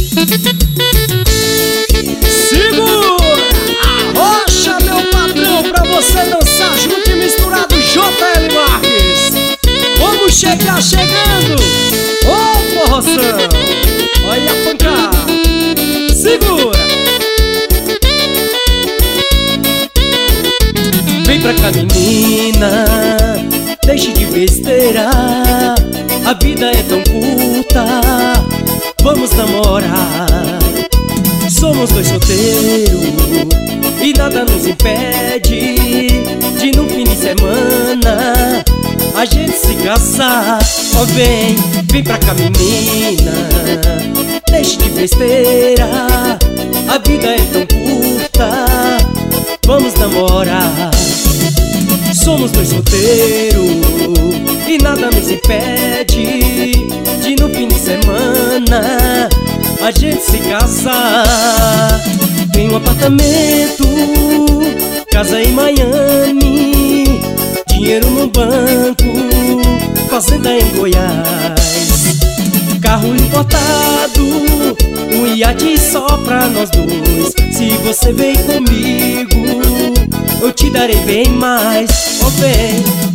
Segura! Arrocha, meu patrão, pra você dançar junto e misturado JL Marques. Vamos chegar chegando! Ô, forroção! Olha a pancada! Segura! Vem pra cá, menina, deixe de besteira. A vida é tão curta, vamos namorar. Somos dois solteiros e nada nos impede de no fim de semana a gente se casar. Ó, vem pra cá, menina, deixe de besteira. A vida é tão curta, vamos namorar. Somos dois solteiros e nada nos impede de no fim de semana a gente se casar. Tem um apartamento, casa em Miami, dinheiro no banco, fazenda em Goiás, carro importado, um iate só pra nós dois. Se você vem comigo, eu te darei bem mais. Ó, vem.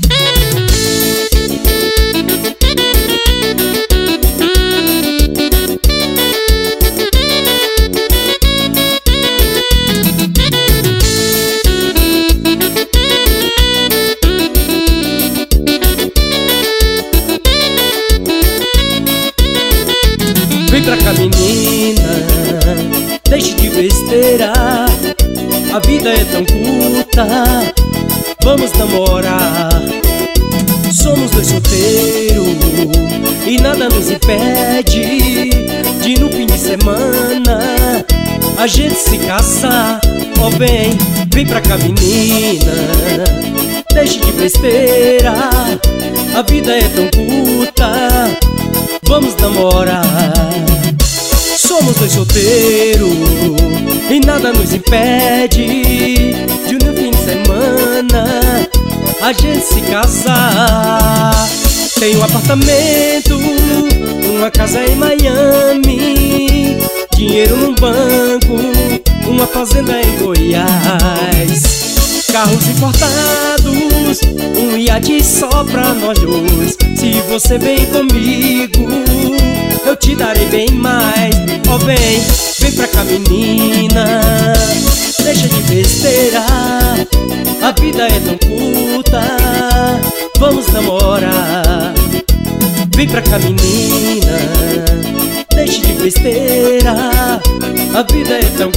Vem pra cá, menina, deixe de besteira. A vida é tão curta, vamos namorar. Somos dois solteiros e nada nos impede de no fim de semana a gente se casar. Ó, vem pra cá, menina, deixe de besteira. A vida é tão curta, vamos namorar. Somos dois solteiros e nada nos impede de no fim de semana a gente se casar. Tem um apartamento, uma casa em Miami, dinheiro no banco, uma fazenda em Goiás, carros importados, um iate só pra nós dois. Se você vem comigo, eu te darei bem mais. Ó, vem pra cá, menina, deixa de besteira. A vida é tão curta, vamos namorar. Vem pra cá, menina, deixe de besteira. A vida é tão